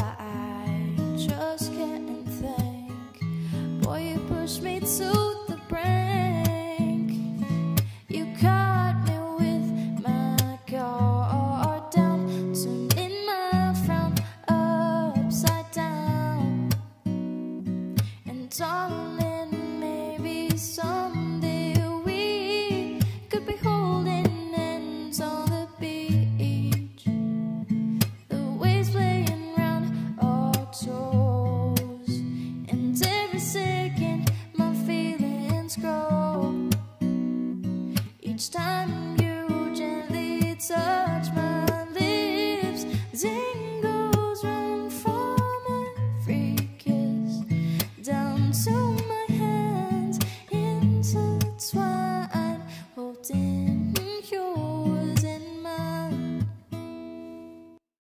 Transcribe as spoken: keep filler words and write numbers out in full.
I just can't think. Boy, you pushed me to the brink. You caught me with my guard down, turning my frown upside down. And darling, maybe someday we could be holding hands on the beach, the waves playing round our toes, and every second my feelings grow. Each time you gently touch my lips, tingles run from every kiss down to